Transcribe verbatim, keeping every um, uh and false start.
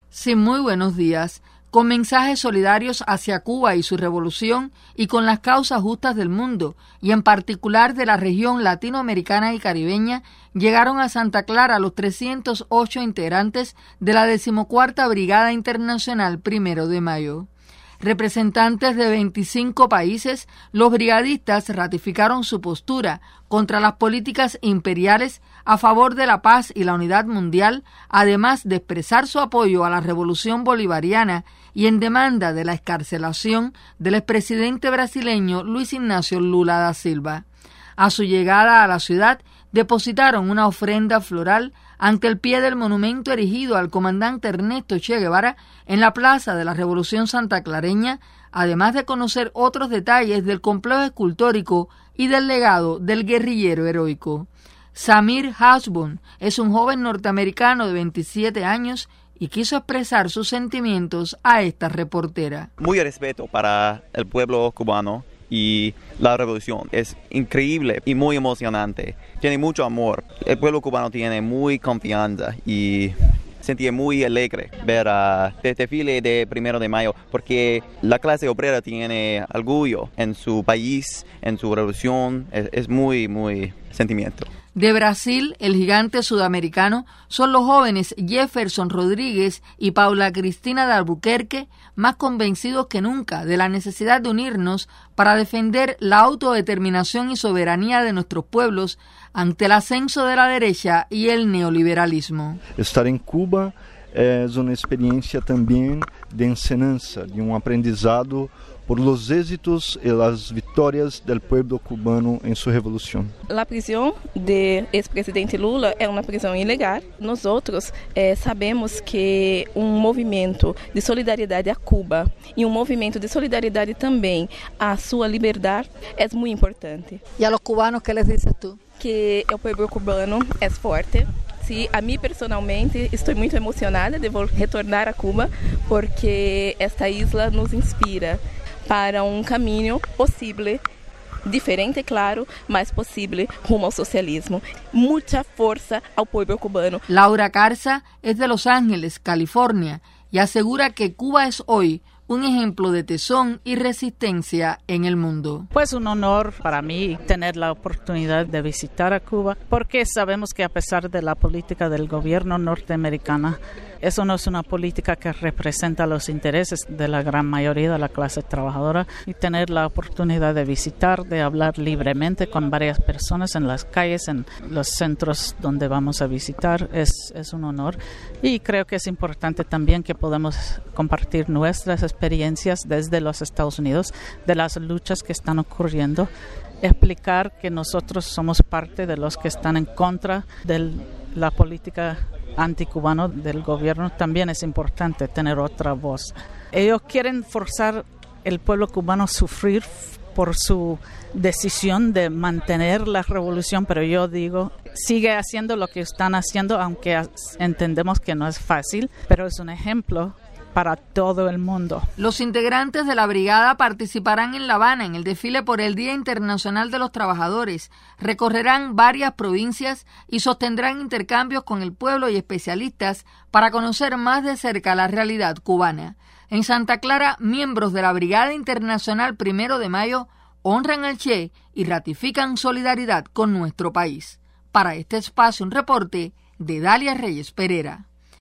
Sí, muy buenos días. Con mensajes solidarios hacia Cuba y su revolución y con las causas justas del mundo, y en particular de la región latinoamericana y caribeña, llegaron a Santa Clara los trescientos ocho integrantes de la decimocuarta Brigada Internacional Primero de Mayo. Representantes de veinticinco países, los brigadistas ratificaron su postura contra las políticas imperiales a favor de la paz y la unidad mundial, además de expresar su apoyo a la revolución bolivariana y en demanda de la excarcelación del expresidente brasileño Luis Ignacio Lula da Silva. A su llegada a la ciudad, depositaron una ofrenda floral ante el pie del monumento erigido al comandante Ernesto Che Guevara en la Plaza de la Revolución santaclareña, además de conocer otros detalles del complejo escultórico y del legado del guerrillero heroico. Samir Hasbun es un joven norteamericano de veintisiete años y quiso expresar sus sentimientos a esta reportera. Muy respeto para el pueblo cubano y la revolución. Es increíble y muy emocionante. Tiene mucho amor. El pueblo cubano tiene muy confianza y sentí muy alegre ver uh, el desfile de primero de mayo porque la clase obrera tiene orgullo en su país, en su revolución. Es, es muy, muy sentimiento. De Brasil, el gigante sudamericano, son los jóvenes Jefferson Rodríguez y Paula Cristina de Albuquerque, más convencidos que nunca de la necesidad de unirnos para defender la autodeterminación y soberanía de nuestros pueblos ante el ascenso de la derecha y el neoliberalismo. Estar en Cuba es una experiencia también de enseñanza, de un aprendizado por los éxitos y las victorias del pueblo cubano en su revolución. La prisión del expresidente Lula é uma prisão ilegal. Nós outros eh, sabemos que um movimento de solidariedade a Cuba e um movimento de solidariedade também à sua liberdade é muito importante. ¿Y a los cubanos qué les dices tú? Que o pueblo cubano é forte. Sí, a mí personalmente estou muito emocionada de retornar a Cuba porque esta isla nos inspira para um caminho possível, diferente, claro, mas possível rumo ao socialismo. Mucha força ao pueblo cubano. Laura Carza es de Los Ángeles, California, y asegura que Cuba es hoy un ejemplo de tesón y resistencia en el mundo. Pues un honor para mí tener la oportunidad de visitar a Cuba, porque sabemos que a pesar de la política del gobierno norteamericano, eso no es una política que representa los intereses de la gran mayoría de la clase trabajadora, y tener la oportunidad de visitar, de hablar libremente con varias personas en las calles, en los centros donde vamos a visitar, es, es un honor. Y creo que es importante también que podamos compartir nuestras experiencias desde los Estados Unidos, de las luchas que están ocurriendo, explicar que nosotros somos parte de los que están en contra de la política anticubano del gobierno. También es importante tener otra voz. Ellos quieren forzar el pueblo cubano a sufrir por su decisión de mantener la revolución, pero yo digo, sigue haciendo lo que están haciendo, aunque entendemos que no es fácil, pero es un ejemplo para todo el mundo. Los integrantes de la brigada participarán en La Habana en el desfile por el Día Internacional de los Trabajadores, recorrerán varias provincias y sostendrán intercambios con el pueblo y especialistas para conocer más de cerca la realidad cubana. En Santa Clara, miembros de la Brigada Internacional Primero de Mayo honran al Che y ratifican solidaridad con nuestro país. Para este espacio, un reporte de Dalia Reyes Pereira.